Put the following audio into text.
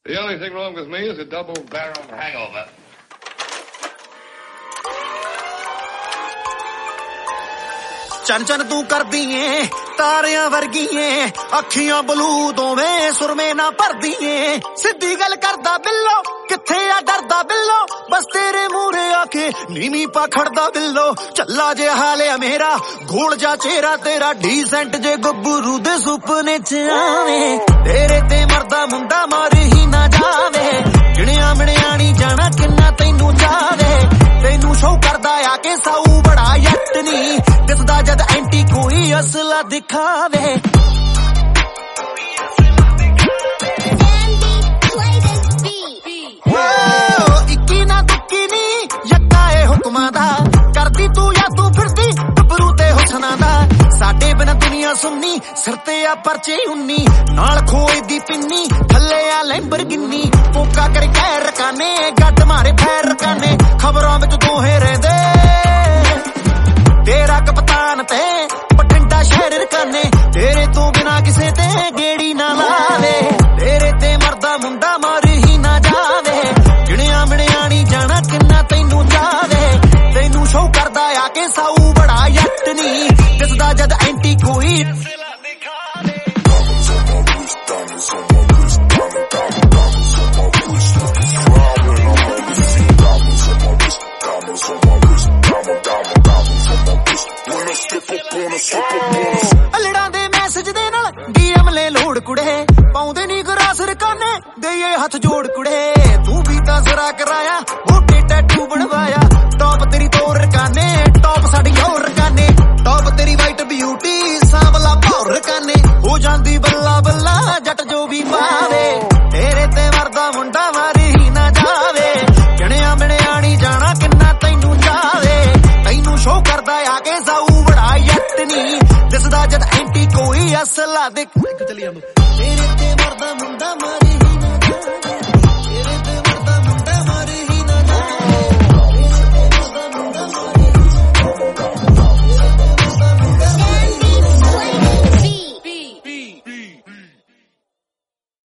The only thing wrong with me is a double-barrel hangover. ਚਨ ਚਨ ਤੂੰ ਕਰਦੀ ਏ ਤਾਰਿਆਂ ਵਰਗੀ ਏ ਅੱਖੀਆਂ ਬਲੂ ਦੋਵੇਂ ਸੁਰਮੇ ਨਾ ਭਰਦੀ ਏ ਸਿੱਧੀ ਗੱਲ ਕਰਦਾ ਬਿੱਲੋ ਕਿੱਥੇ ਆ ਡਰਦਾ ਬਿੱਲੋ ਬਸ ਤੇਰੇ ਮੂਹਰੇ ਆ ਕੇ ਨੀਵੀਂ ਪਾ ਖੜਦਾ ਬਿੱਲੋ ਚੱਲਾ ਜੇ ਹਾਲਿਆ ਮੇਰਾ ਗੋਲ ਜਾ ਚਿਹਰਾ ਤੇਰਾ ਡੀਸੈਂਟ ਜੇ ਗੱਭਰੂ ਦੇ ਸੁਪਨੇ ਚ ਆਵੇ ਤੇਰੇ ਤੇ ਮਰਦਾ ਮੁੰਡਾ ਮਾਰ ਹੀ ਨਾ ਜਾਵੇ ਗਿਣਿਆ ਮਿਣਿਆ ਨੀ ਜਾਣਾ ਕਿੰਨਾ ਤੈਨੂੰ ਚਾਵੇ ਤੈਨੂੰ ਸ਼ੌ ਕਰਦਾ ਆ ਕੇ ਸਾਊ ਬੜਾ ਯੱਟ ਨੀ ਦਿਸਦਾ ਜਦ ਐਂਟੀ ਕੋਈ ਅਸਲਾ ਦਿਖਾਵੇ ਇੱਕੀ ਨਾ ਦੁੱਕੀ ਨੀ ਯੱਕਾ ਏ ਹੁਕਮਾਂ ਦਾ ਕਰਦੀ ਤੂੰ ਜਾਂ ਤੂੰ ਫਿਰਦੀ ਗੱਭਰੂ ਤੇ ਹੁਸਨਾ ਦਾ ਸਾਡੇ ਬਿਨਾਂ ਦੁਨੀਆ ਸੁਣਨੀ ਸਿਰ ਤੇ ਆ ਪਰਚੇ 19 ਨਾਲ ਖੋਏ ਦੀ ਪਿੰਨੀ ਥੱਲੇ ਆ ਲੈਂਬਰਗਿੰਨੀ ਫੋਕਾ ਕਰ ਕਹਿ ਰਕਾਨੇ ਗੱਡ ਮਾਰੇ ਫੈਰ ਰਕਾਨੇ ਖਬਰਾਂ ਵਿੱਚ ਦੋਹੇ ਰਹਿੰਦੇ ਤੇਰਾ ਕਪਤਾਨ ਤੇ ਬਠਿੰਡਾ ਸ਼ਹਿਰ ਰਕਾਨੇ ਤੇਰੇ ਤੋਂ ਬਿਨਾ ਕਿਸੇ ਤੇ ਗੇੜੀ ਨਾ ਲਾਵੇ ਤੇਰੇ ਤੇ ਮਰਦਾ ਮੁੰਡਾ ਮਾਰ ਹੀ ਨਾ ਜਾਵੇ ਗਿਣਿਆ ਮਿਣਿਆ ਨੀ ਜਾਣਾ ਕਿੰਨਾ ਤੈਨੂੰ ਚਾਵੇ ਤੈਨੂੰ ਸ਼ੌ ਕਰਦਾ ਆ ਕੇ ਸਾਊ ਬੜਾ ਯੱਟ ਨੀ ਦਿਸਦਾ ਜਦ ਐਂਟੀ ਕੋਈ ਅਲੜਾਂ ਦੇ ਮੈਸੇਜ ਦੇ ਨਾਲ ਡੀਐਮ ਲੈ ਲੋੜ ਕੁੜੇ ਪਾਉਂਦੇ ਨੀ ਗਰਾਸ ਰਕਾਨੇ ਦੇਈਏ ਹੱਥ ਜੋੜ ਕੁੜੇ ਤੂੰ ਵੀ ਤਾਂ ਜ਼ਰਾ ਕਰਾਇਆ ਮੋਟੇ ਟੈਟੂ ਬਣਵਾਇਆ ਟੌਪ ਤੇਰੀ ਤੋਰ ਰਕਾਨੇ ਟੌਪ ਸਾਡੀ ਹੋਰ ਰਕਾਨੇ ਟੌਪ ਤੇਰੀ ਵਾਈਟ ਬਿਊਟੀ ਸਾਂਵਲਾ ਭੌਰ ਰਕਾਨੇ ਹੋ ਜਾਂਦੀ ਬੱਲਾ ਬੱਲਾ ਜੱਟ ਜੋ ਵੀ ਪਾਵੇ ਤੇਰੇ ਤੇ ਮਰਦਾ ਮੁੰਡਾ ਮਾਰੀ ਹੀ ਨਾ ਜਾਵੇ ਜਣਿਆ ਮਿਣਿਆ ਨੀ ਜਾਣਾ ਕਿੰਨਾ ਤੈਨੂੰ ਚਾਵੇ ਤੈਨੂੰ ਸ਼ੋ ਕਰਦਾ ਆ ਕੇ ਸਾਊ ਬੜਾ ਯੱਟ ਨੀ ਦਿਸਦਾ ਜਦ ਐਂਟੀ ਕੋਈ ਅਸਲਾ ਦੇਖ ਚਲੀ ਜਾਂਦਾ